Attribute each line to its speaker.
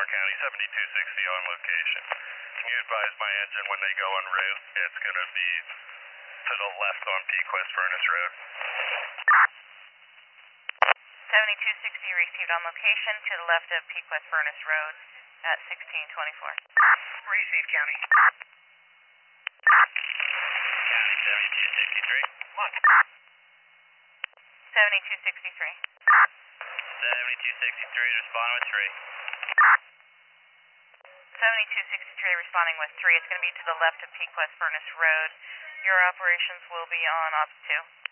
Speaker 1: County, 7260 on location. Can you advise my engine when they go en route? It's going to be to the left on Pequest Furnace Road.
Speaker 2: 7260 received on location to the left of Pequest Furnace Road at 1624.
Speaker 3: Received, County.
Speaker 1: County, 7263.
Speaker 3: Come on.
Speaker 2: 7263.
Speaker 1: 7263, respond with 3.
Speaker 2: 7263 responding with 3. It's going to be to the left of Pequest Furnace Road. Your operations will be on Ops 2.